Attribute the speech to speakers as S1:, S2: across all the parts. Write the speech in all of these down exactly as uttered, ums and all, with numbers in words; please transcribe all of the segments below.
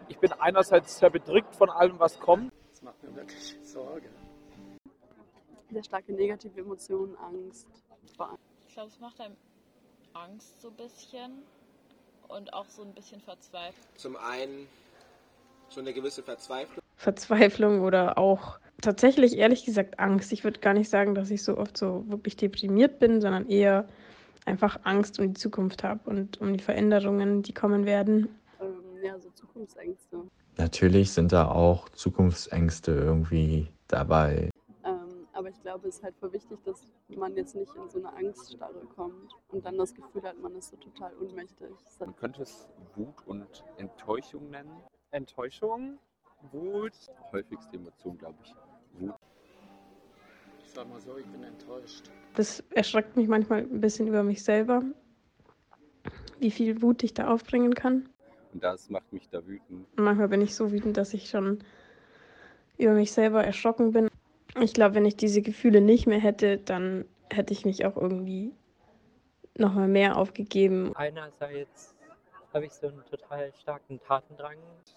S1: Ich bin einerseits sehr bedrückt von allem, was kommt.
S2: Das macht mir wirklich Sorge.
S3: Sehr starke negative Emotionen, Angst.
S4: Ich glaube, es macht einem Angst so ein bisschen und auch so ein bisschen Verzweiflung.
S5: Zum einen so eine gewisse Verzweiflung.
S6: Verzweiflung oder auch tatsächlich, ehrlich gesagt, Angst. Ich würde gar nicht sagen, dass ich so oft so wirklich deprimiert bin, sondern eher einfach Angst um die Zukunft habe und um die Veränderungen, die kommen werden.
S3: Ähm, ja, so Zukunftsängste.
S7: Natürlich sind da auch Zukunftsängste irgendwie dabei.
S3: Ähm, aber ich glaube, es ist halt voll wichtig, dass man jetzt nicht in so eine Angststarre kommt und dann das Gefühl hat, man ist so total ohnmächtig.
S8: Man könnte es Wut und Enttäuschung nennen.
S1: Enttäuschung, Wut.
S8: Häufigste Emotion, glaube ich. Wut.
S2: Ich sag mal so, ich bin enttäuscht.
S6: Das erschreckt mich manchmal ein bisschen über mich selber, wie viel Wut ich da aufbringen kann.
S8: Und das macht mich da wütend.
S6: Und manchmal bin ich so wütend, dass ich schon über mich selber erschrocken bin. Ich glaube, wenn ich diese Gefühle nicht mehr hätte, dann hätte ich mich auch irgendwie nochmal mehr aufgegeben.
S9: Einerseits habe ich so einen total starken Tatendrang.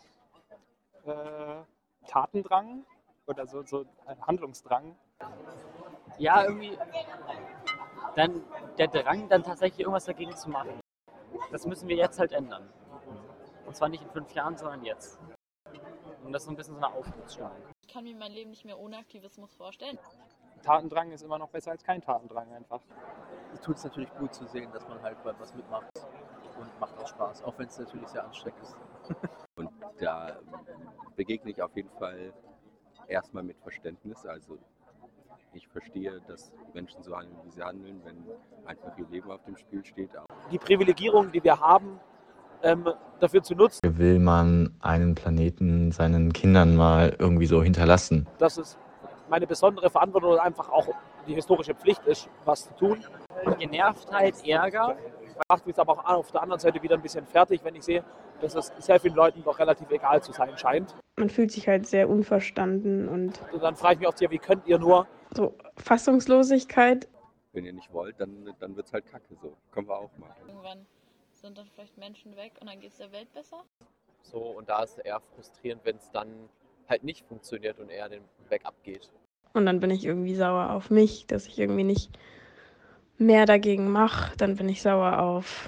S1: Äh, Tatendrang oder so, so ein Handlungsdrang.
S9: Ja, irgendwie dann der Drang, dann tatsächlich irgendwas dagegen zu machen. Das müssen wir jetzt halt ändern. Und zwar nicht in fünf Jahren, sondern jetzt. Und das ist so ein bisschen so eine Aufbruchsstimmung.
S4: Ich kann mir mein Leben nicht mehr ohne Aktivismus vorstellen.
S1: Tatendrang ist immer noch besser als kein Tatendrang einfach.
S10: Es tut es natürlich gut zu sehen, dass man halt bei was mitmacht und macht auch Spaß, auch wenn es natürlich sehr anstrengend ist.
S8: Und da begegne ich auf jeden Fall erstmal mit Verständnis. Also ich verstehe, dass Menschen so handeln, wie sie handeln, wenn einfach ihr Leben auf dem Spiel steht.
S1: Die Privilegierung, die wir haben, ähm, dafür zu nutzen.
S7: Will man einen Planeten seinen Kindern mal irgendwie so hinterlassen?
S1: Dass es meine besondere Verantwortung und einfach auch die historische Pflicht ist, was zu tun.
S9: Genervtheit, Ärger.
S1: Macht mich aber auch auf der anderen Seite wieder ein bisschen fertig, wenn ich sehe, dass es sehr vielen Leuten doch relativ egal zu sein scheint.
S6: Man fühlt sich halt sehr unverstanden und
S1: Und dann frage ich mich oft, ja, wie könnt ihr nur?
S6: so Fassungslosigkeit.
S8: Wenn ihr nicht wollt, dann, dann wird es halt kacke so. Können wir auch machen.
S4: Irgendwann sind dann vielleicht Menschen weg und dann geht es der Welt besser.
S11: So, und da ist es eher frustrierend, wenn es dann halt nicht funktioniert und eher den Weg abgeht.
S6: Und dann bin ich irgendwie sauer auf mich, dass ich irgendwie nicht mehr dagegen mache. Dann bin ich sauer auf,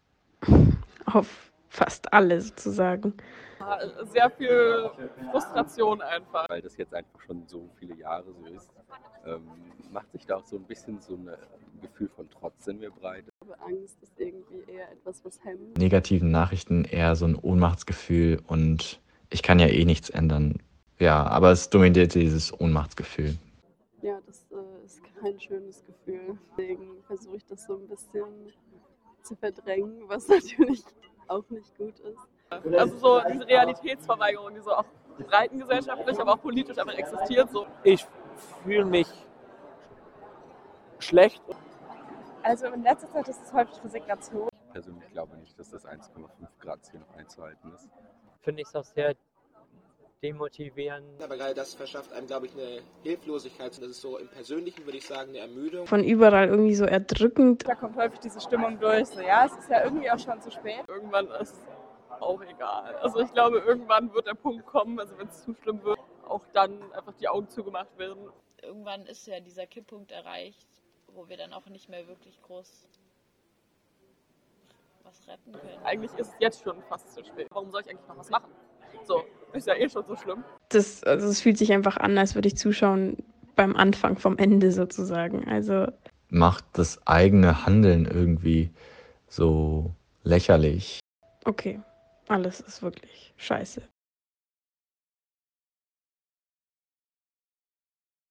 S6: auf fast alle sozusagen.
S12: Sehr viel Frustration einfach.
S8: Weil das jetzt einfach schon so viele Jahre so ist, ähm, macht sich da auch so ein bisschen so ein Gefühl von Trotz in mir breit.
S3: Angst ist irgendwie eher etwas, was hemmt.
S7: Negativen Nachrichten eher so ein Ohnmachtsgefühl und ich kann ja eh nichts ändern. Ja, aber es dominiert dieses Ohnmachtsgefühl.
S3: Ja, das äh, ist kein schönes Gefühl. Deswegen versuche ich das so ein bisschen zu verdrängen, was natürlich auch nicht gut ist.
S12: Also so diese Realitätsverweigerung, die so auch breitengesellschaftlich, aber auch politisch einfach existiert. So.
S1: Ich fühle mich schlecht.
S13: Also in letzter Zeit ist es häufig Resignation.
S8: Ich persönlich glaube nicht, dass das eins Komma fünf Grad Ziel noch einzuhalten ist.
S9: Finde ich es auch sehr demotivierend.
S5: Aber gerade das verschafft einem, glaube ich, eine Hilflosigkeit. Das ist so im Persönlichen, würde ich sagen, eine Ermüdung.
S6: Von überall irgendwie so erdrückend.
S13: Da kommt häufig diese Stimmung durch. So, ja, es ist ja irgendwie auch schon zu spät.
S12: Irgendwann ist es auch egal. Also ich glaube, irgendwann wird der Punkt kommen, also wenn es zu schlimm wird, auch dann einfach die Augen zugemacht werden.
S4: Irgendwann ist ja dieser Kipppunkt erreicht, wo wir dann auch nicht mehr wirklich groß was retten können.
S12: Eigentlich ist es jetzt schon fast zu spät. Warum soll ich eigentlich noch was machen? So, ist ja eh schon so schlimm.
S6: Das, also es fühlt sich einfach an, als würde ich zuschauen beim Anfang vom Ende sozusagen. Also
S7: macht das eigene Handeln irgendwie so lächerlich.
S6: okay, alles ist wirklich scheiße.